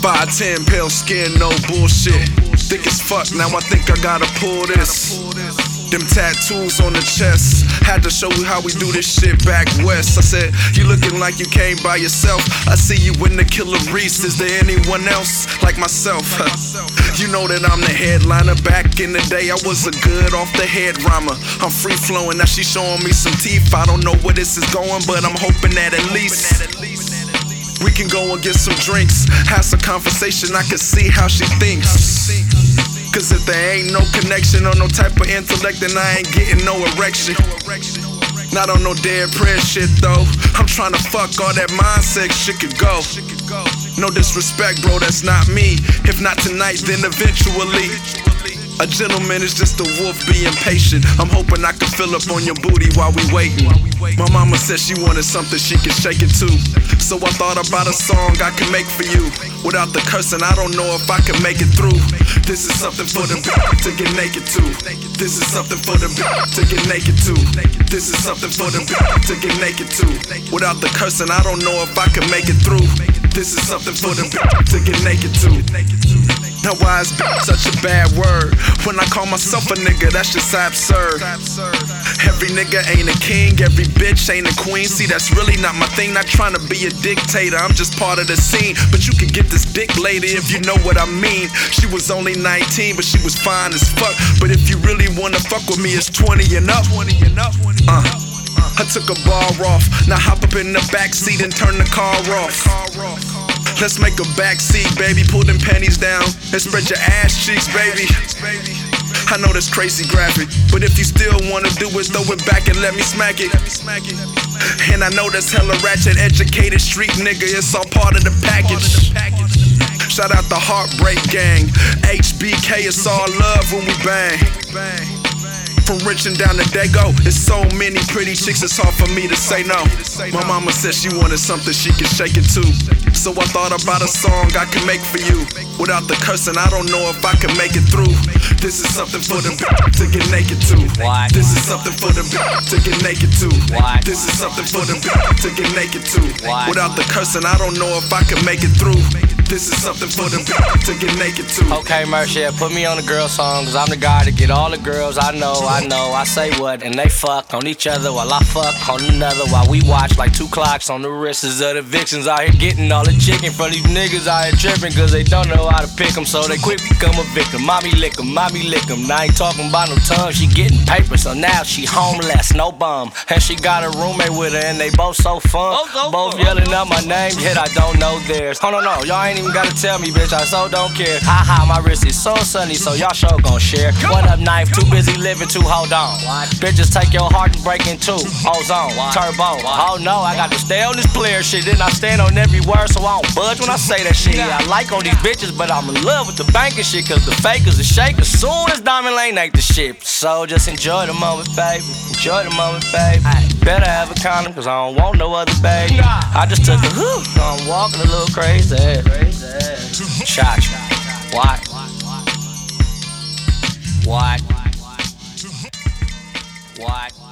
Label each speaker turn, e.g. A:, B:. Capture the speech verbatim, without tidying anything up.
A: five ten, pale skin, no bullshit. Thick as fuck, now I think I gotta pull this. Them tattoos on the chest, had to show you how we do this shit back west. I said, you looking like you came by yourself. I see you in the Killer Reese. Is there anyone else like myself? You know that I'm the headliner. Back in the day, I was a good off the head rhymer. I'm free flowing, now she showing me some teeth. I don't know where this is going, but I'm hoping that at least we can go and get some drinks, have some conversation, I can see how she thinks. Cause if there ain't no connection or no type of intellect, then I ain't getting no erection. Not on no dead prayer shit though. I'm trying to fuck all that mindset shit could go. No disrespect, bro, that's not me. If not tonight, then eventually. A gentleman is just a wolf being patient. I'm hoping I can fill up on your booty while we waiting. My mama said she wanted something she could shake it to. So I thought about a song I can make for you. Without the cursing, I don't know if I can make it through. This is something for the to get naked to. This is something for the to get naked to. This is something for the to get naked to. Without the cursing, I don't know if I can make it through. This is something for the to get naked to. Now why is such a bad word? When I call myself a nigga, that's just absurd. Every nigga ain't a king, every bitch ain't a queen. See, that's really not my thing, not trying to be a dictator. I'm just part of the scene, but you can get this dick lady if you know what I mean. She was only nineteen, but she was fine as fuck. But if you really wanna fuck with me, it's twenty and up. Uh, I took a bar off, now hop up in the backseat and turn the car off. Let's make a backseat, baby, pull them panties down and spread your ass cheeks, baby. I know that's crazy graphic, but if you still wanna do it, throw it back and let me smack it. And I know that's hella ratchet, educated street nigga, it's all part of the package. Shout out the Heartbreak Gang, H B K, it's all love when we bang. From Richmond down to Dago, there's so many pretty chicks, it's hard for me to say no. My mama said she wanted something she could shake it to. So I thought about a song I can make for you. Without the cursing, I don't know if I can make it through. This is something for the to get naked to. This is something for the to get naked to. This is something for the to get naked to. Without the cursing, I don't know if I can make it through. This is something for the to get naked to.
B: Okay, Merch, yeah, put me on the girl song, cause I'm the guy to get all the girls I know, I know, I say what, and they fuck on each other while I fuck on another. While we watch like two clocks on the wrists of the vixens out here getting all the chicken from these niggas out here tripping, cause they don't know how to pick them, so they quick become a victim. Mommy lick 'em, mommy lick 'em. Now I ain't talking about no tongue, she getting paper, so now she homeless, no bum. And she got a roommate with her, and they both so fun. Both yelling out my name, yet I don't know theirs. Hold on, no, y'all ain't even gotta tell me, bitch, I so don't care. Ha ha, my wrist is so sunny, so y'all sure gon' share. One up knife, too busy living to hold on. Bitches take your heart and break in two. Ozone, turbo. Oh no, I got to stay on this player shit, then I stand on every word, so I don't budge when I say that shit. Yeah, I like on these bitches, but I'm in love with the banking shit, cause the fakers are shakers. Soon as Diamond Lane ain't the shit. So just enjoy the moment, baby. Enjoy the moment, baby. Better have a condom, cause I don't want no other baby. I just took a whew, I'm walking a little crazy. Shot, what? What? What?